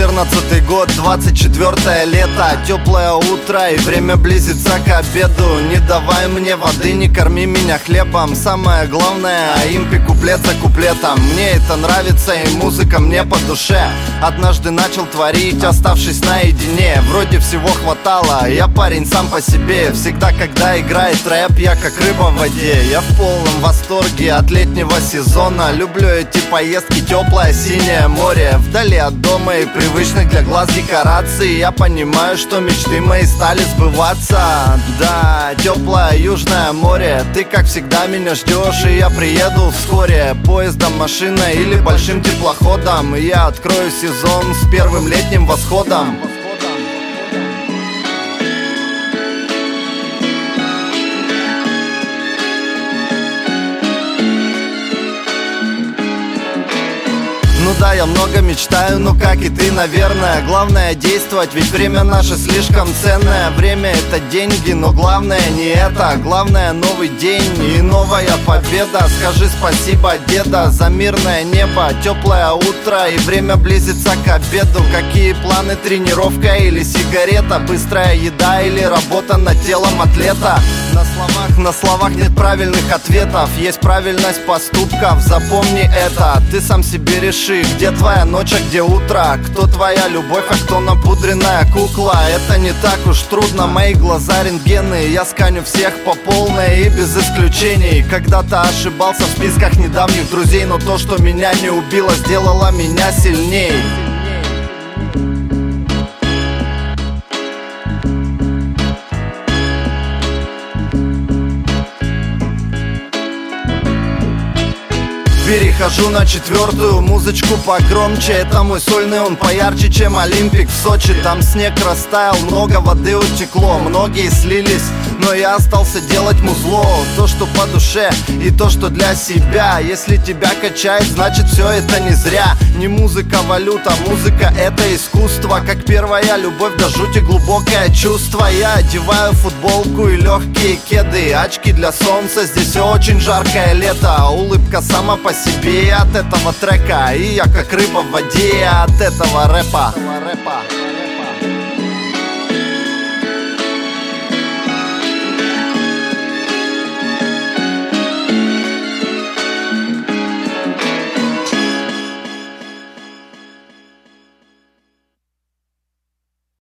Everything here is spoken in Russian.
14-й год, 24-е лето, теплое утро и время близится к обеду. Не давай мне воды, не корми меня хлебом. Самое главное, импи куплет за куплетом. Мне это нравится и музыка мне по душе. Однажды начал творить, оставшись наедине. Вроде всего хватало, я парень сам по себе. Всегда, когда играет рэп, я как рыба в воде. Я в полном восторге от летнего сезона. Люблю эти поездки, теплое синее море, вдали от дома и привычных для глаз декораций. Я понимаю, что мечты мои стали сбываться. Да, теплое южное море, ты как всегда меня ждешь, и я приеду вскоре поездом, машиной или большим теплоходом. И я открою сезон с первым летним восходом. Ну да, я много мечтаю, ну как и ты, наверное. Главное действовать, ведь время наше слишком ценное. Время — это деньги, но главное не это. Главное — новый день и новая победа. Скажи спасибо, деда, за мирное небо, теплое утро и время близится к обеду. Какие планы, тренировка или сигарета? Быстрая еда или работа над телом атлета? На словах нет правильных ответов, есть правильность поступков. Запомни это, ты сам себе реши, где твоя ночь, а где утро. Кто твоя любовь, а кто напудренная кукла. Это не так уж трудно, мои глаза рентгены. Я сканю всех по полной и без исключений. Когда-то ошибался в списках недавних друзей, но то, что меня не убило, сделало меня сильней. Перехожу на четвертую, музычку погромче. Это мой сольный, он поярче, чем Олимпик в Сочи. Там снег растаял, много воды утекло. Многие слились, но я остался делать музло. То, что по душе, и то, что для себя. Если тебя качает, значит все это не зря. Не музыка валюта, музыка это искусство. Как первая любовь, до жути глубокое чувство. Я одеваю футболку и легкие кеды, очки для солнца, здесь очень жаркое лето. Улыбка сама по себе от этого трека, и я как рыба в воде от этого рэпа.